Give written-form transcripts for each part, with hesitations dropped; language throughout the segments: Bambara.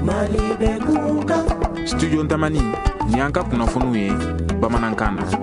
Studio Tamani ni an ka kunnafoniw ye bamanankan na.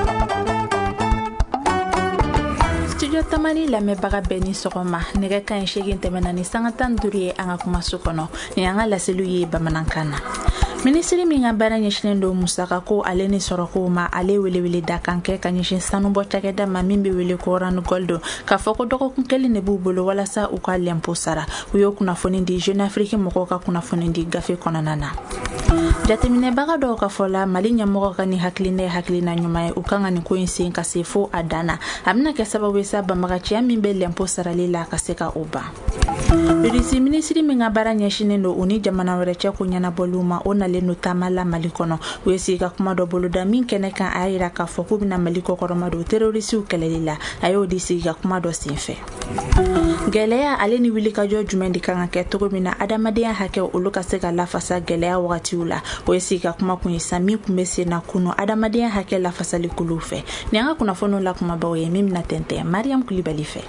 Studio Tamani lamɛnbaga bɛɛ ni sɔgɔma nɛgɛ kan 8 tɛmɛna ni sanga 15 ye an ka kumaso kɔnɔ ni an ka laseliw ye bamanankan na. Ministri min ka baara ɲɛsinnen don musaka ko ale ni sɔrɔkow ma ale welewele da kan kɛ ka ɲɛsin sanubɔ cakɛda ma min bɛ wele ko Rand Gold k'a fɔ ko dɔgɔkun kelen de b'u bolo walasa u ka l'impôt sara. U y'o kunnafoni di Jeune Afrique mɔgɔw ka kunnafoni di gafe kɔnɔna na. Jateminɛbaga dɔw ka fɔ la Mali ɲɛmɔgɔ ka ni hakilina ɲuman ye u kan ka nin ko in sen ka se fo a dan na. A bɛna kɛ sababu ye sa banbagaciya min bɛ l'impôt sarali la ka se ka o ban. Risi ministri min ka baara ɲɛsinnen don u ni jamana wɛrɛ cɛ ko ɲɛnabɔliw ma o nalen no taama la Mali kɔnɔ. U ye sigi ka kuma dɔ boloda min kɛnɛ kan a yira k'a fɔ k'u bɛna Mali kɔkɔrɔma don terrorisiw kɛlɛli la. A y'o di sigi ka kuma dɔ senfɛ. Gɛlɛya ale ni wulikajɔ jumɛn de kan ka kɛ cogo min na adamadenya hakɛ olu ka se ka lafasa gɛlɛya wagatiw la. O ye sigi ka kuma kun ye sa min kun bɛ sen na kunu adamadenya hakɛ lafasali kulu fɛ. Ni an ka kunnafoniw la kumabaw ye min bɛna tɛntɛn Mariam Kulibali fɛ.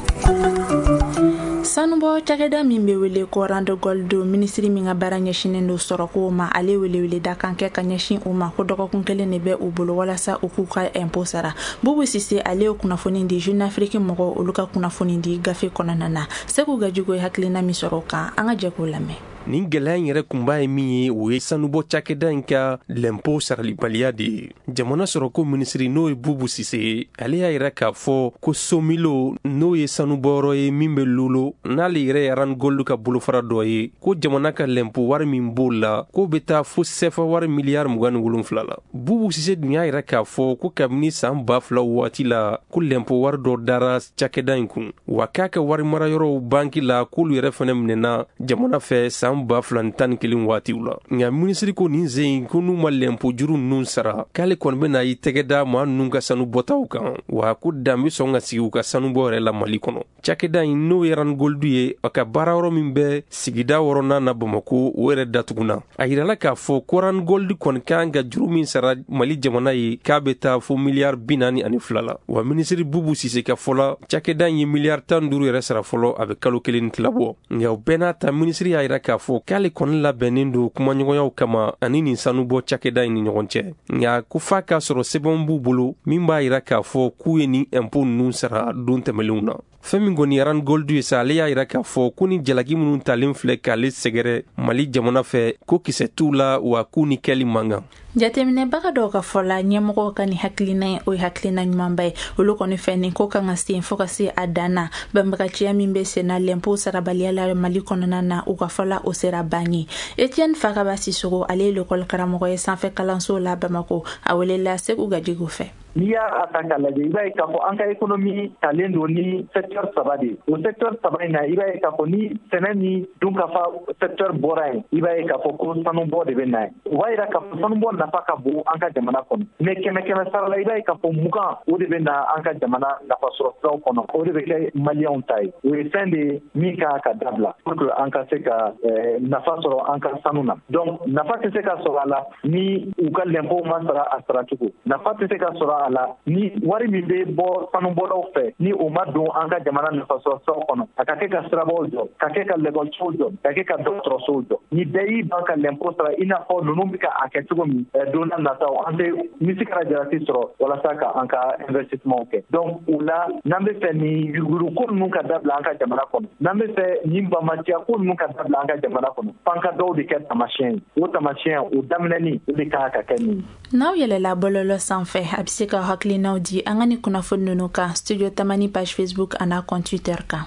Sanubɔ cakɛda min bɛ wele ko Rand Gold ministri min ka baara ɲɛsinnen don sɔrɔkow ma ale welewele da kan kɛ ka ɲɛsin u ma ko dɔgɔkun kelen de bɛ u bolo walasa u k'u ka impôt sara. Bubu Sise ale ye kunnafoni di Jeune Afrique mɔgɔw olu ka kunnafoni di gafe kɔnɔna na. Segu Gajugo ye hakilina min sɔrɔ o kan an ka jɛ k'o lamɛn. Nin gɛlɛya in yɛrɛ kunba ye min ye o ye sanubɔ cakɛda in ka l'impôt saralibaliya de ye. Jamana sɔrɔko minisiri n'o ye Bubu Sise ye ale y'a yɛrɛ k'a fɔ ko Somilo n'o ye sanubɔyɔrɔ ye min bɛ Lolo n'ale yɛrɛ ye Rand Gold ka bolofara dɔ ye ko jamana ka l'impôt wari min b'o la k'o bɛ taa fo CFA wari miliyari 27 la. Bubu Sise dun y'a yɛrɛ k'a fɔ ko kabini san 2000 waati la ko l'impôt wari dɔ dara cakɛda in kun wa k'a ka wari marayɔrɔw banki la k'olu yɛrɛ fɛnɛ minɛna jamana fɛ san 2011 waatiw la. Nka minisiri ko nin zen ko n'u ma l'impôt juru ninnu sara k'ale kɔni bɛna i tɛgɛ da maa ninnu ka sanu bɔtaw kan wa ko dan bɛ sɔn ka sigi u ka sanubɔ yɛrɛ la Mali kɔnɔ. Cakɛda in n'o ye Rand Gold ye a ka baara yɔrɔ min bɛ sigida 6nan na Bamako o yɛrɛ datuguna. A yirala k'a fɔ ko Rand Gold kɔni kan ka juru min sara Mali jamana ye k'a bɛ taa fo miliyari 42 la. Wa minisiri Bubu Sise ka fɔla cakɛda in ye miliyari 15 yɛrɛ sara fɔlɔ a bɛ kalo kelen tilabɔ. Nka o bɛɛ n'a ta minisiri y'a yira k'a fɔ k'ale kɔni labɛnnen don kumaɲɔgɔnyaw kama ani nin sanubɔ cakɛda in ni ɲɔgɔn cɛ. Nka ko f'a k'a sɔrɔ sɛbɛn b'u bolo min b'a yira k'a fɔ k'u ye ni impôt ninnu sara don tɛmɛlenw na. Fɛn min kɔni Rand Gold ye sa ale y'a yira k'a fɔ ko ni jalaki minnu talen filɛ k'ale sɛgɛrɛ Mali jamana fɛ ko kisɛ t'u la wa k'u ni kɛli man kan. Jateminɛbaga dɔw ka fɔ la ɲɛmɔgɔw ka ni hakilina ye o ye hakilina ɲumanba ye olu kɔni fɛ nin ko kan ka sen fo ka se a dan na banbagaciya min bɛ sen na l'impôt sarabaliya la Mali kɔnɔna na u ka fɔ la o sera ban ye. Etienne Fakaba Sissogo ale ye l'école karamɔgɔ ye sanfɛ kalanso la Bamako a welela Segu Gajigo fɛ. N'i y'a ta k'a lajɛ i b'a ye k'a fɔ an ka économie talen don ni secteur 3 de o secteur 3 in na i b'a ye k'a fɔ ni sɛnɛ ni dunkafa secteur bɔra yen i b'a ye k'a fɔ ko sanubɔ de bɛ na ye o b'a yira k'a fɔ sanubɔ nafa ka bon an ka jamana kɔnɔ mais kɛmɛ sara la i b'a ye k'a fɔ 20 o de bɛ na an ka jamana nafasɔrɔ siraw kɔnɔ o de bɛ kɛ maliyɛnw ta ye o ye fɛn de ye min kan ka dabila pour que an ka se ka nafa sɔrɔ an ka sanu na donc nafa tɛ se ka sɔrɔ a la ni u ka l'impôt ma sara a sara cogo nafa tɛ se ka sɔrɔ a la ni wari min bɛ bɔ sanubɔlaw fɛ ni o ma don an ka jamana nafasɔrɔsiraw kɔnɔ a ka kɛ ka sirabaw jɔ ka kɛ ka lɛkɔlisow jɔ ka kɛ ka dɔgɔtɔrɔsow jɔ ni bɛɛ y'i ban ka l'impôt sara i n'a fɔ ninnu bɛ ka a kɛ cogo min don na nataw an tɛ misi kɛra jalati sɔrɔ walasa ka an ka investissement kɛ donc o la n'an bɛ fɛ nin yuguruko ninnu ka dabila an ka jamana kɔnɔ n'an bɛ fɛ nin banbatiya ko ninnu ka dabila an ka jamana kɔnɔ f'an ka dɔw de kɛ tamasiyɛn ye o tamasiyɛn o daminɛni o de kan ka kɛ nin. N'aw yɛlɛla bɔlɔlɔ sanfɛ a bɛ se ka hakilinaw di an ka ni kunnafoni ninnu kan Studio Tamani page Facebook ana compte Twitter kan.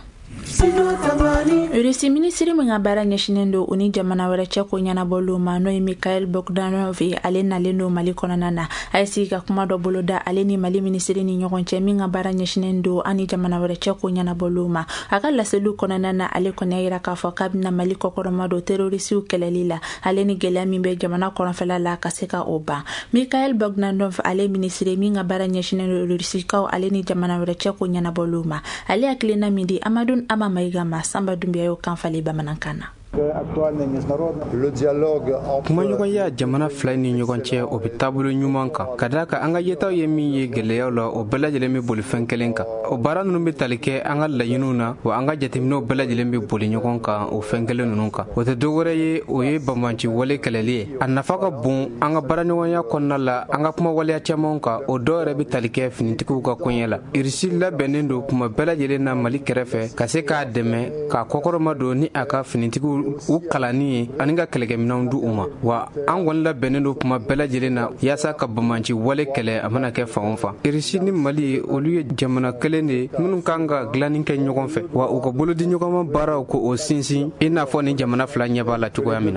Risi ministri min ka baara ɲɛsinnen don u ni jamana wɛrɛ cɛ ko ɲɛnabɔliw ma n'o ye Mikhail Bogdanov ye ale nalen don Mali kɔnɔna na a ye sigi ka kuma dɔ boloda ale ni Mali ministri ni ɲɔgɔn cɛ min ka baara ɲɛsinnen don ani jamana wɛrɛ cɛ ko ɲɛnabɔliw ma a ka laseliw kɔnɔna na ale kɔni y'a yira k'a fɔ k'a bɛna Mali kɔkɔrɔma don terrorisiw kɛlɛli la ale ni gɛlɛya min bɛ jamana kɔnɔfɛla la ka se ka o ban. Mikhail Bogdanov ale ministri min ka baara ɲɛsinnen don Rusikaw ale ni jamana wɛrɛ cɛ ko ɲɛnabɔliw ma ale hakilina min di Amadou Ama Maïga ma Samba Doumbia yo kan fali bamanankan na. kumaɲɔgɔnya jamana fila ni ɲɔgɔn cɛ o bɛ taabolo ɲuman kan ka da kan an ka yetaw ye min ye gɛlɛyaw la o bɛɛ lajɛlen bɛ boli fɛn kelen kan o baara ninnu bɛ tali kɛ an ka laɲiniw na wa an ka jateminɛw bɛɛ lajɛlen bɛ boli ɲɔgɔn kan o fɛn kelen ninnu kan o tɛ dɔwɛrɛ ye o ye banbanci wale kɛlɛli ye a nafa ka bon an ka baaraɲɔgɔnya kɔnɔna la an ka kuma waleya camanw kan o dɔw yɛrɛ bɛ tali kɛ finitigiw ka koɲɛ la irisi labɛnnen don kuma bɛɛ lajɛlen na mali kɛrɛfɛ ka se k'a dɛmɛ k'a kɔkɔrɔma don ni a ka finitigiw u kalanni ye ani ka kɛlɛkɛminɛw di u ma wa an kɔni labɛnnen don kuma bɛɛ lajɛlen na yaasa ka banbanci wale kɛlɛ a mana kɛ fan o fan irisi ni mali olu ye jamana kelen de minnu kan ka dilanni kɛ ɲɔgɔn fɛ wa u ka bolodi ɲɔgɔnma baaraw ko o sinsin i n'a fɔ ni jamana fila ɲɛ b'a la cogoya min na.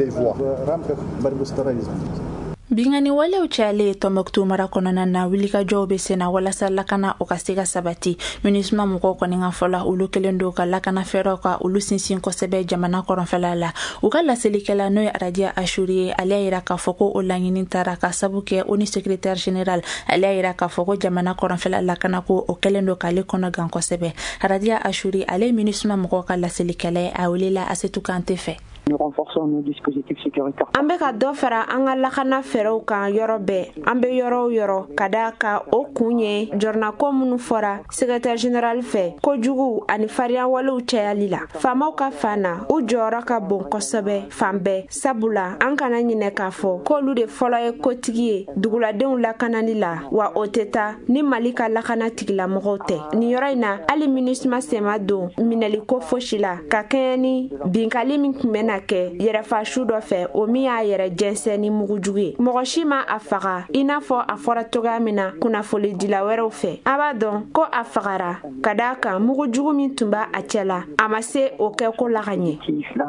Bingani walew cayalen Tombouctou mara kɔnɔna na wulikajɔw bɛ senna walasa lakana o ka se ka sabati MINUSMA mɔgɔw kɔni ka fɔla olu kelen don ka lakana fɛɛrɛw ka olu sinsin kosɛbɛ jamana kɔrɔnfɛla la u ka laselikɛla n'o ye Aradia Ashuri ye ale y'a yira k'a fɔ ko o laɲini taara ka sabu kɛ ONU secrétaire général ale y'a yira k'a fɔ ko jamana kɔrɔnfɛla lakana ko o kelen don k'ale kɔnɔ gan kosɛbɛ Aradia Ashuri ale MINUSMA mɔgɔw ka laselikɛla a welela Asetu Kante fɛ. Nous renforçons nos dispositifs sécuritaires. An bɛ ka dɔ fara an ka lakana fɛɛrɛw kan yɔrɔ bɛɛ an bɛ yɔrɔ o yɔrɔ ka da ka o kun ye jɔrɔnako minnu fɔra secrétaire général fɛ kojugu ani farinya walew cayali la faamaw ka fan na u jɔyɔrɔ ka bon kosɛbɛ fan bɛɛ sabula an kana ɲinɛ k'a fɔ k'olu de fɔlɔ ye kotigi ye duguladenw lakanali la wa o tɛ taa ni Mali ka lakana tigilamɔgɔw tɛ nin yɔrɔ in na hali MINUSMA sema don minɛliko fosi la ka kɛɲɛ ni binkali min tun bɛ na kɛ yɛrɛfa su dɔ fɛ o min y'a yɛrɛ jɛnsɛn ni mugujugu ye mɔgɔ si ma a faga i n'a fɔ a fɔra cogoya min na kunnafolidila wɛrɛw fɛ a b'a dɔn ko a fagara ka d'a kan mugujugu min tun b'a a cɛ la a ma se o kɛ ko la ka ɲɛ.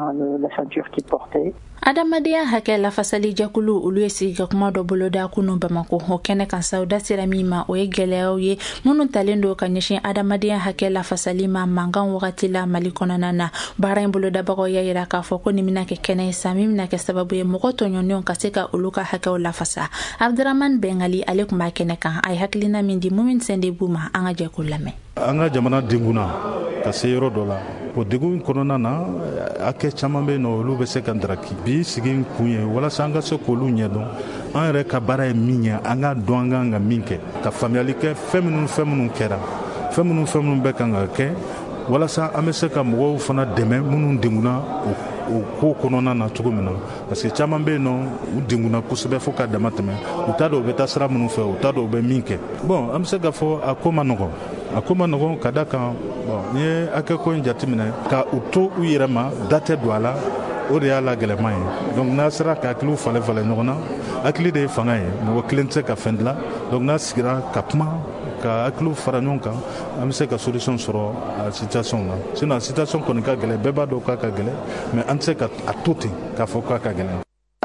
Adamadenya hakɛ lafasali jɛkulu olu ye sigi ka kuma dɔ boloda kunu Bamako o kɛnɛ kan sa u da sera min ma o ye gɛlɛyaw ye minnu talen don ka ɲɛsin adamadenya hakɛ lafasali ma mankan wagati la Mali kɔnɔna na baara in bolodabagaw y'a yira k'a fɔ ko nin bɛna kɛ kɛnɛ ye sa min bɛna kɛ sababu ye mɔgɔ tɔɲɔnnenw ka se ka olu ka hakɛw lafasa Abdurahman Bengali ale kun b'a kɛnɛ kan a ye hakilina min di Mumin Sende Buma an ka jɛkulu lamɛn. An ka jamana denguna ka se yɔrɔ dɔ la o degun kɔnɔna na hakɛ caman bɛ yen nɔ olu bɛ se ka ndaraki bi sigi kun ye walasa an ka se k'olu ɲɛdɔn an yɛrɛ ka baara ye min ye an ka dɔn an kan ka min kɛ ka faamuyali kɛ fɛn minnu kɛra fɛn minnu bɛ kan ka kɛ walasa an bɛ se ka mɔgɔw fana dɛmɛ minnu denguna o ko kɔnɔna na cogo min na parce que caman bɛ yen nɔ u denguna kosɛbɛ fo ka dama tɛmɛ u t'a dɔn u bɛ taa sira minnu fɛ u t'a dɔn u bɛ min kɛ bon an bɛ se ka fɔ a ko ma nɔgɔn ka da kan bon n'i ye hakɛ ko in jateminɛ ka u to u yɛrɛ ma da tɛ don a la o de y'a la gɛlɛman ye donc n'a sera ka hakiliw falen ɲɔgɔn na hakili de ye fanga ye mɔgɔ kelen tɛ se ka fɛn dilan donc n'a sigira ka kuma ka hakiliw fara ɲɔgɔn kan an bɛ se ka solution sɔrɔ a situation na sinon a situation kɔni ka gɛlɛn bɛɛ b'a dɔn k'a ka gɛlɛn mais an tɛ se ka a to ten k'a fɔ k'a ka gɛlɛn.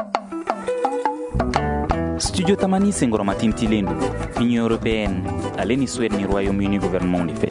Studio Tamani senkɔrɔma tintilen don Union européenne ale ni Suède ni Royaume-Uni gouvernement de fɛ.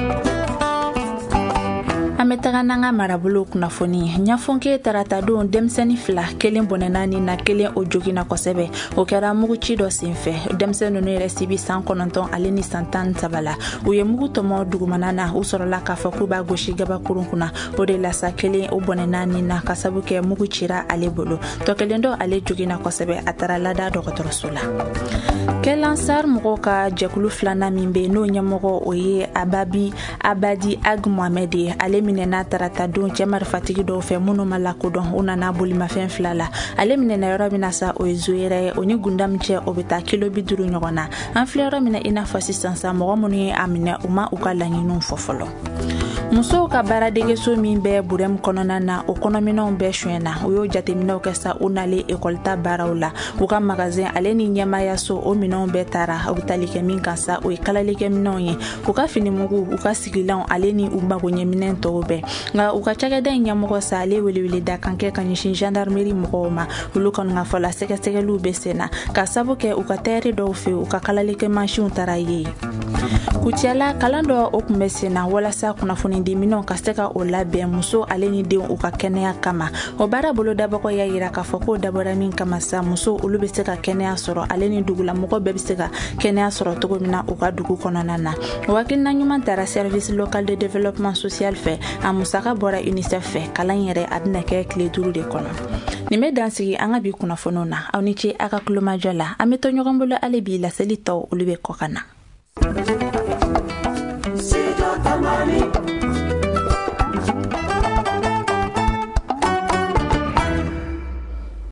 An bɛ taga n'an ka marabolo kunnafoni ɲafonke tarata don denmisɛnnin fila kelen bɔnɛna ni na kelen o joginna kosɛbɛ o kɛra muguci dɔ senfɛ denmisɛnnin ninnu yɛrɛ sibi san 9 ale ni san 17 la u ye mugu tɔmɔ dugumana na u sɔrɔla k'a fɔ k'u b'a gosi gabakurun kunna o de la sa kelen o bɔnɛna ni na ka sabu kɛ mugu cira ale bolo tɔ kelen dɔ ale joginna kosɛbɛ a taara lada dɔgɔtɔrɔso la Kelansar mɔgɔw ka jɛkulu filanan min bɛ n'o ɲɛmɔgɔ o ye Abadi Ag Mohamed ye ale minɛna tarata don cɛ marifatigi dɔw fɛ minnu ma lakodɔn u nana bolimafɛn fila la ale minɛna yɔrɔ min na sa o ye Zoyɛrɛ ye o ni Gundam cɛ o bɛ taa kilo 50 ɲɔgɔn na an filɛ yɔrɔ min na i n'a fɔ sisan sa mɔgɔ minnu ye a minɛ u ma u ka laɲiniw fɔ fɔlɔ musow ka baaradegeso min bɛ Burem kɔnɔna na o kɔnɔminɛw bɛɛ suɲɛna u y'o jateminɛw kɛ sa u nale école ta baaraw la u ka magasin ale ni ɲɛmayaso o minɛw bɛɛ taara u tali kɛ min kan sa o ye kalalikɛ minɛw ye u ka finimugu u ka sigilanw ale ni u magoɲɛminɛn tɔw bɛɛ nka u ka cakɛda ɲɛmɔgɔ sa ale welewele da kan kɛ ka ɲɛsin gendarmerie mɔgɔw ma olu kɔni ka fɔla sɛgɛsɛgɛliw bɛ senna ka sabu kɛ u ka tɛɛri dɔw fɛ u ka kalalikɛ mansiw taara ye kuciyala kalan dɔ o kun bɛ senna walasa kunnafoni di minɛnw ka se ka o labɛn muso ale ni denw u ka kɛnɛya kama. O baara bolo dabɔkɔ y'a yira k'a fɔ k'o dabɔra min kama sa muso olu bɛ se ka kɛnɛya sɔrɔ ale ni dugulamɔgɔ bɛɛ bɛ se ka kɛnɛya sɔrɔ cogo min na u ka dugu kɔnɔna na. O hakilina ɲuman taara service local de développement social fɛ a musaka bɔra UNICEF fɛ kalan yɛrɛ a bɛna kɛ tile 5 de kɔnɔ. Nin bɛ dansigi an ka bi kunnafoniw na aw ni ce a ka kulomajɔ la an bɛ to ɲɔgɔn bolo ale bi laseli tɔw olu bɛ kɔ ka na.